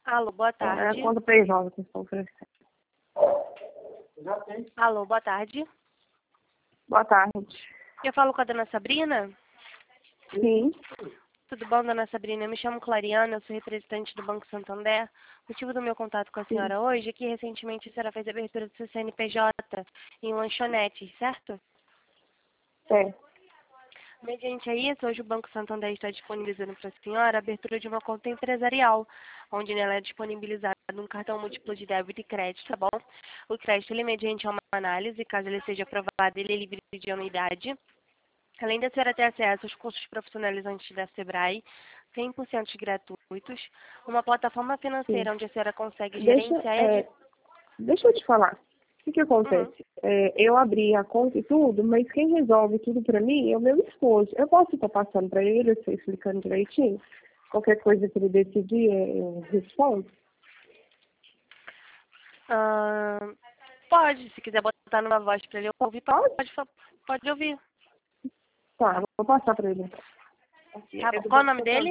Alô, boa tarde. É quando PJ que estou oferecendo. Alô, boa tarde. Boa tarde. Eu falo com a dona Sabrina? Sim. Tudo bom, dona Sabrina? Eu me chamo Clariana, eu sou representante do Banco Santander. O motivo do meu contato com a senhora hoje é que recentemente a senhora fez a abertura do seu CNPJ em lanchonete, certo? É. Mediante a isso, hoje o Banco Santander está disponibilizando para a senhora a abertura de uma conta empresarial, onde nela é disponibilizado um cartão múltiplo de débito e crédito, tá bom? O crédito, ele mediante uma análise, caso ele seja aprovado, ele é livre de anuidade. Além da senhora ter acesso aos cursos profissionalizantes da Sebrae, 100% gratuitos, uma plataforma financeira Sim. onde a senhora consegue Deixa, gerenciar... deixa eu te falar. O que Uhum. acontece? Eu abri a conta e tudo, mas quem resolve tudo pra mim é o meu esposo. Eu posso estar passando pra ele, eu estou explicando direitinho. Qualquer coisa que ele decidir, eu respondo. Pode, se quiser botar numa voz para ele ouvir, Pode? pode ouvir. Tá, vou passar pra ele. Tá bom. Qual o nome dele?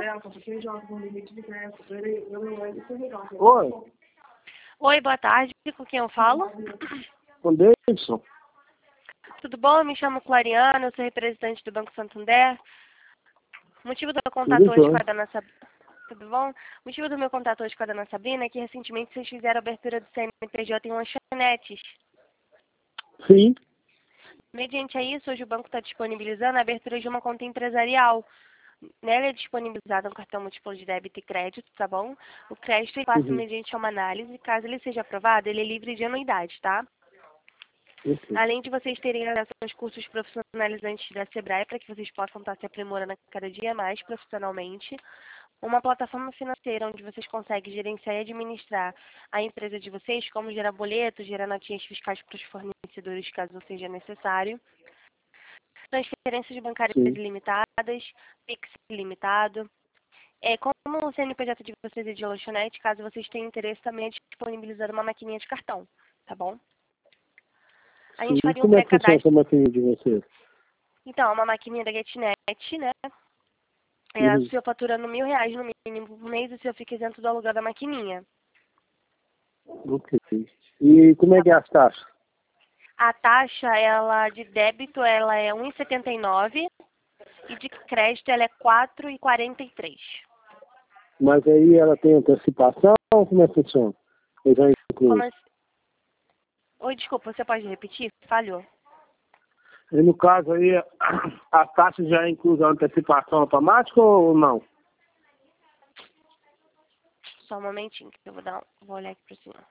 Oi, Oi, boa tarde. Com quem eu falo? com Davidson. Tudo bom? Eu me chamo Clariana, eu sou representante do Banco Santander. O motivo do meu contato Tudo hoje com bem. a dona Sabrina... Tudo bom? O motivo do meu contato hoje com a dona Sabrina é que recentemente vocês fizeram a abertura do CNPJ em lanchonetes. Sim, Mediante a isso, hoje o banco está disponibilizando a abertura de uma conta empresarial. Nela é disponibilizado um cartão múltiplo de débito e crédito, tá bom? O crédito ele passa uhum. mediante uma análise. Caso ele seja aprovado, ele é livre de anuidade, tá? Uhum. Além de vocês terem acesso aos cursos profissionalizantes da Sebrae, para que vocês possam estar se aprimorando a cada dia mais profissionalmente, uma plataforma financeira onde vocês conseguem gerenciar e administrar a empresa de vocês, como gerar boletos, gerar notinhas fiscais para os fornecedores, caso seja necessário, transferências bancárias Sim. ilimitadas, Pix ilimitado. Como o CNPJ de vocês é de lanchonete, caso vocês tenham interesse, também é disponibilizando uma maquininha de cartão, tá bom? A Sim. gente faria um Como é que funciona essa pré-cadastro. maquininha de vocês? Então, uma maquininha da GetNet, né? A Uhum. senhor faturando R$ 1.000 no mínimo por mês, o senhor fica isento do aluguel da maquininha, Ok. E como é tá que é bom? as taxas? A taxa, ela de débito, ela é 1,79 e de crédito, ela é 4,43. Mas aí ela tem antecipação ou como é que funciona? Eu já Como incluo. assim? Oi, desculpa, você pode repetir? Falhou. E no caso aí, a taxa já inclui a antecipação automática ou não? Só um momentinho que eu vou olhar aqui para o senhor.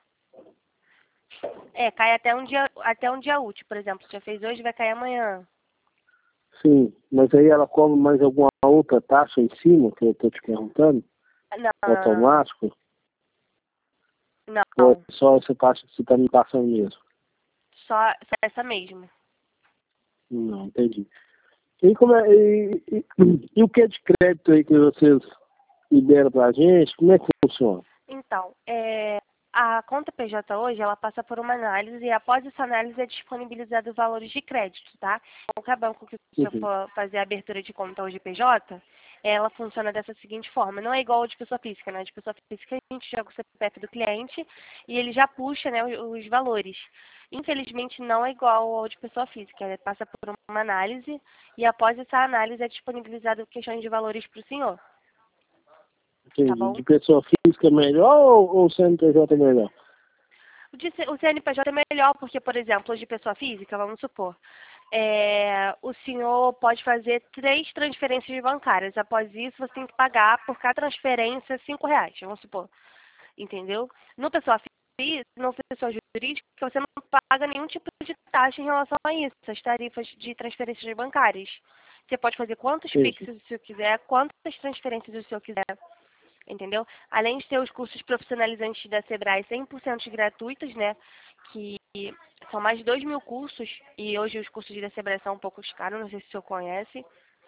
Cai até um dia útil, por exemplo. Se já fez hoje, vai cair amanhã. Sim, mas aí ela cobra mais alguma outra taxa em cima, que eu estou te perguntando? Não, Automático? Ou é não. só essa taxa que você está me passando mesmo? Só essa mesmo. Não, entendi. E, e o que é de crédito aí que vocês liberam pra gente? Como é que funciona? Então, a conta PJ hoje, ela passa por uma análise e após essa análise é disponibilizado os valores de crédito, tá? Qualquer banco que o senhor Uhum. for fazer a abertura de conta hoje PJ, ela funciona dessa seguinte forma. Não é igual ao de pessoa física, né? De pessoa física a gente joga o CPF do cliente e ele já puxa, né, os valores. Infelizmente não é igual ao de pessoa física. Ele passa por uma análise e após essa análise é disponibilizado questões de valores para o senhor, tá Entendi. bom? De pessoa física é melhor ou CNPJ é melhor? O CNPJ é melhor porque, por exemplo, hoje de pessoa física, vamos supor, o senhor pode fazer 3 transferências bancárias. Após isso, você tem que pagar por cada transferência R$ 5, vamos supor. Entendeu? No pessoa física, no pessoa jurídica, você não paga nenhum tipo de taxa em relação a isso, as tarifas de transferências bancárias. Você pode fazer quantos Pix Isso. o senhor quiser, quantas transferências o senhor quiser. Entendeu? Além de ter os cursos profissionalizantes da Sebrae 100% gratuitos, né? Que são mais de 2.000 cursos, e hoje os cursos da Sebrae são um pouco caros, não sei se o senhor conhece.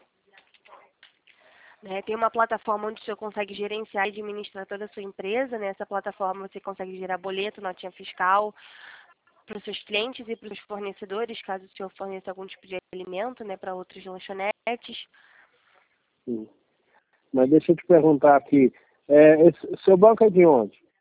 Né? Tem uma plataforma onde o senhor consegue gerenciar e administrar toda a sua empresa. Nessa plataforma você consegue gerar boleto, notinha fiscal para os seus clientes e para os fornecedores, caso o senhor forneça algum tipo de alimento, né, para outros lanchonetes. Sim. Mas deixa eu te perguntar aqui, seu banco é de onde?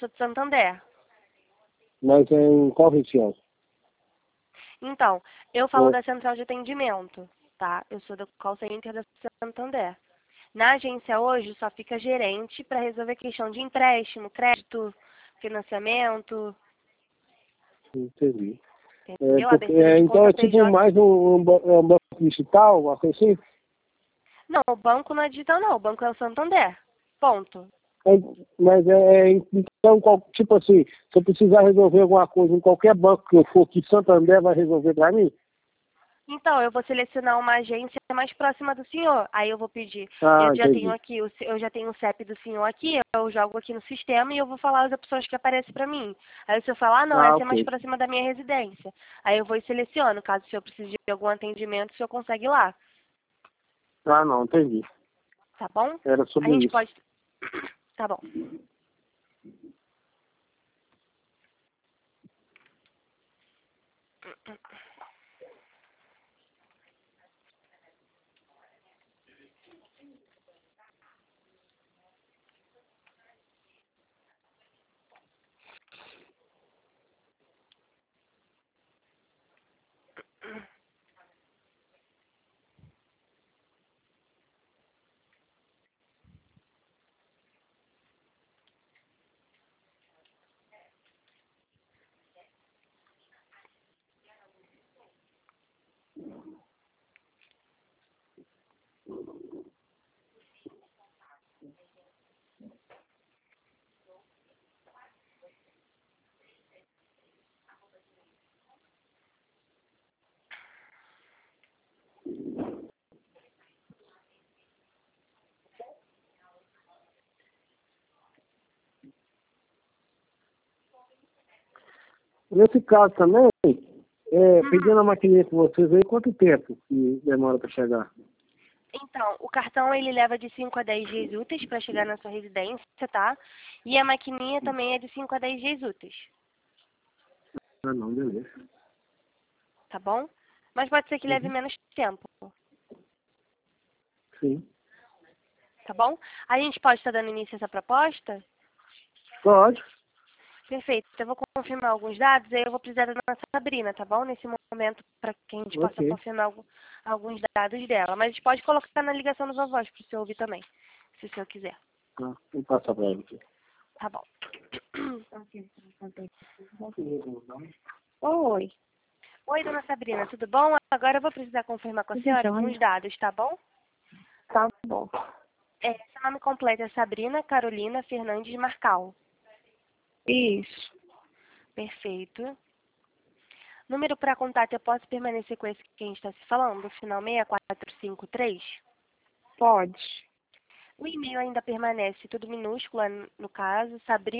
sou de Santander. Mas é em qual região? Então, eu falo da central de atendimento, tá? Eu sou do call center da Santander. Na agência hoje só fica gerente para resolver questão de empréstimo, crédito, financiamento, Entendi. entendeu? Abertura de Então conta é tipo PJ. mais um banco digital, uma coisa assim? Não, o banco não é digital não, o banco é o Santander. Ponto. Mas então, tipo assim, se eu precisar resolver alguma coisa em qualquer banco que eu for, que Santander vai resolver para mim? Então, eu vou selecionar uma agência mais próxima do senhor. Aí eu vou pedir. Ah, Eu já tenho entendi. aqui, eu já tenho o CEP do senhor aqui, eu jogo aqui no sistema e eu vou falar as opções que aparecem para mim. Aí o senhor fala, ah, não, Ah, essa é mais ok. próxima da minha residência. Aí eu vou e seleciono. Caso o senhor precise de algum atendimento, o senhor consegue ir lá. Ah, não, entendi. Tá bom? Era A sobre gente isso. pode. Tá bom. Nesse caso também, pedindo a maquininha com vocês aí, quanto tempo que demora para chegar? Então, o cartão ele leva de 5 a 10 dias úteis para chegar na sua residência, tá? E a maquininha também é de 5 a 10 dias úteis, Ah, não, beleza. tá bom? Mas pode ser que leve Uhum. menos tempo, Sim. tá bom? A gente pode estar dando início a essa proposta? Pode. Perfeito. Eu vou confirmar alguns dados, aí eu vou precisar da nossa Sabrina, tá bom? Nesse momento, para que a gente possa Ok. confirmar alguns dados dela. Mas a gente pode colocar na ligação dos avós para o senhor ouvir também, se o senhor quiser. Tá. Vou passar para ela aqui. Tá bom. Oi. Oi, dona Sabrina, tudo bom? Agora eu vou precisar confirmar com a Tudo senhora alguns jóia? dados, tá bom? Tá bom. Seu nome completo é Sabrina Carolina Fernandes Marcal. Isso. Perfeito. Número para contato, eu posso permanecer com esse que a gente está se falando? Final 6453? Pode. O e-mail ainda permanece tudo minúsculo, no caso,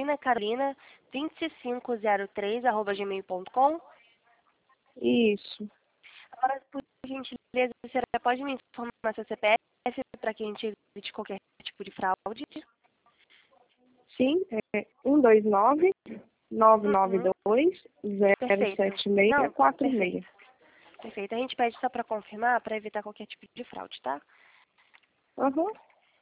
sabrinacarolina2503@gmail.com. Isso. Agora, por gentileza, a senhora pode me informar seu CPF para que a gente evite qualquer tipo de fraude? Sim, é 129 Uhum. 992 Perfeito. Não, 07646. perfeito. Perfeito. A gente pede só para confirmar, para evitar qualquer tipo de fraude, tá? Uhum.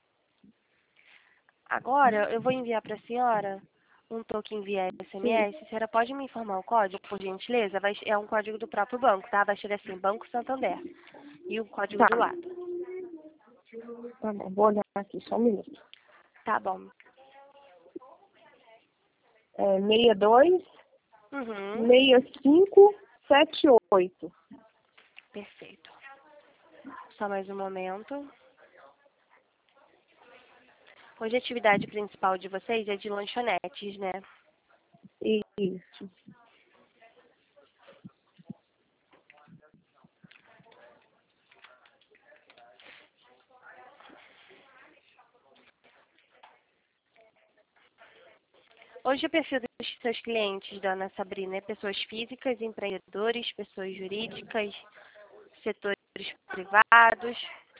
Agora, eu vou enviar para a senhora um token via Sim. SMS. A senhora pode me informar o código, por gentileza? É um código do próprio banco, tá? Vai ser assim, Banco Santander. E o código Tá. do lado. Tá bom. Vou olhar aqui só um minuto. Tá bom. É 62 Uhum. 6578. Perfeito. Só mais um momento. Hoje a atividade principal de vocês é de lanchonetes, né? Isso. Hoje o perfil dos seus clientes, dona Sabrina, é pessoas físicas, empreendedores, pessoas jurídicas, setores privados.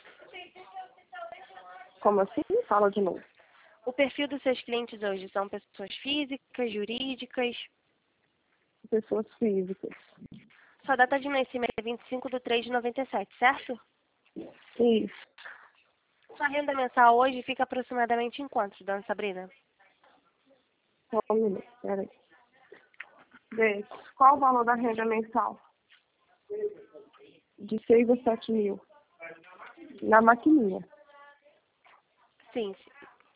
Como assim? Fala de novo. O perfil dos seus clientes hoje são pessoas físicas, jurídicas. Pessoas físicas. Sua data de nascimento é 25/3/97, certo? Isso. Sua renda mensal hoje fica aproximadamente em quanto, dona Sabrina? Só um minuto, peraí. Deixa. Qual o valor da renda mensal? De 6 a 7 mil. Na maquininha. Sim, sim.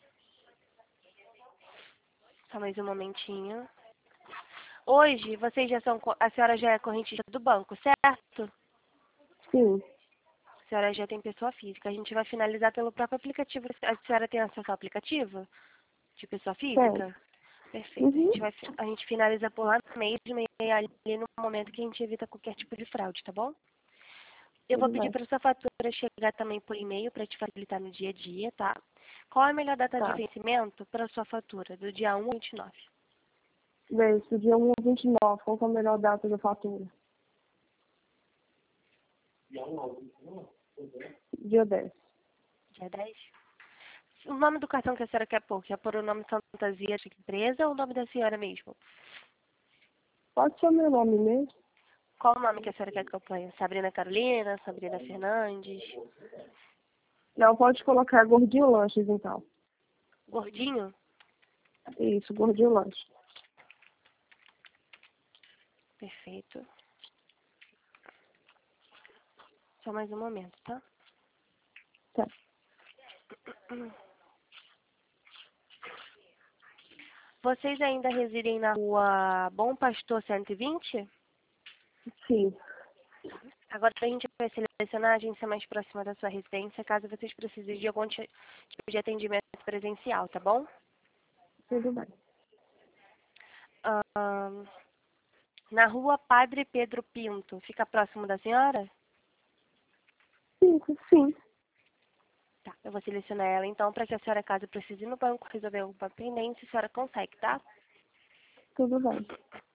Só mais um momentinho. Hoje, vocês já são, a senhora já é correntista do banco, certo? Sim. A senhora já tem pessoa física. A gente vai finalizar pelo próprio aplicativo. A senhora tem acesso ao aplicativo de pessoa física? Certo. Perfeito. Uhum. A gente finaliza por lá mesmo e ali no momento que a gente evita qualquer tipo de fraude, tá bom? Eu vou Tudo pedir bem. para sua fatura chegar também por e-mail para te facilitar no dia a dia, tá? Qual é a melhor data de Tá. vencimento para sua fatura? Do dia 1 ao 29. Deixa. Dia 1 ao 29. Qual que é a melhor data da fatura? Dia 10. Dia 10. O nome do cartão que a senhora quer pôr? Quer pôr o nome Fantasia de empresa ou o nome da senhora mesmo? Pode ser meu nome mesmo? Qual o nome que a senhora quer que eu ponha? Sabrina Carolina, Sabrina Fernandes, Não, pode colocar Gordinho Lanches, então. Gordinho? Isso, Gordinho Lanches. Perfeito. Só mais um momento, tá? Tá. Vocês ainda residem na rua Bom Pastor 120? Sim. Agora a gente vai selecionar a agência mais próxima da sua residência, caso vocês precisem de algum tipo de atendimento presencial, tá bom? Tudo bem. Ahn, na rua Padre Pedro Pinto, fica próximo da senhora? Sim, sim. Tá, eu vou selecionar ela então, para que a senhora, caso precise ir no banco resolver alguma pendência, a senhora consegue, tá? Tudo bem.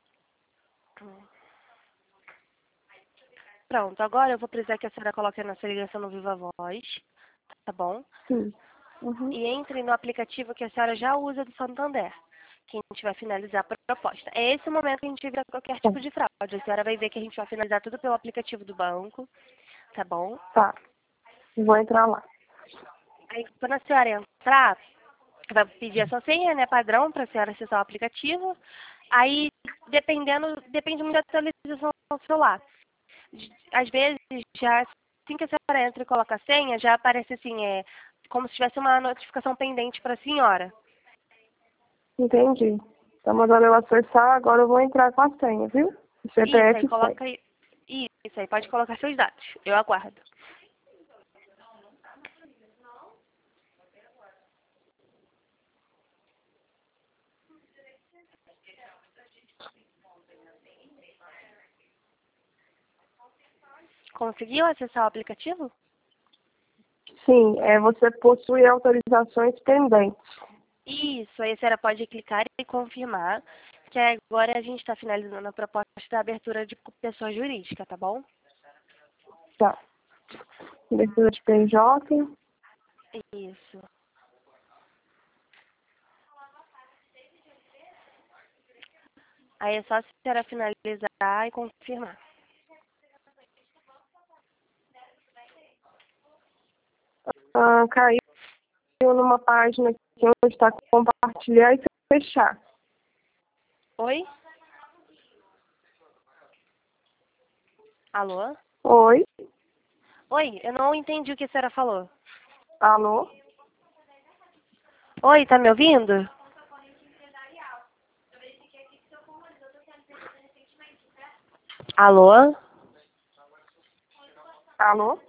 Pronto, agora eu vou precisar que a senhora coloque a nossa ligação no Viva Voz, tá bom? Sim. Uhum. E entre no aplicativo que a senhora já usa do Santander, que a gente vai finalizar a proposta. É esse o momento que a gente evita qualquer Tá. tipo de fraude. A senhora vai ver que a gente vai finalizar tudo pelo aplicativo do banco, tá bom? Tá. Vou entrar lá. Aí, quando a senhora entrar, vai pedir a sua senha, né, padrão, para a senhora acessar o aplicativo. Aí, depende muito da atualização do celular. Às vezes, já assim que a senhora entra e coloca a senha, já aparece assim, como se tivesse uma notificação pendente para a senhora. Entendi. Tá mandando eu acessar, agora eu vou entrar com a senha, viu? O Isso aí, CPF e senha. coloca aí. Isso aí, pode colocar seus dados. Eu aguardo. Conseguiu acessar o aplicativo? Sim, você possui autorizações pendentes. Isso, aí a senhora pode clicar e confirmar que agora a gente está finalizando a proposta da abertura de pessoa jurídica, tá bom? Tá. Abertura de PJ. Isso. Aí é só a senhora finalizar e confirmar. Caiu numa página que onde está compartilhar e fechar. Oi? Alô? Oi? Oi, eu não entendi o que a senhora falou. Alô? Oi, tá me ouvindo? Alô? Alô?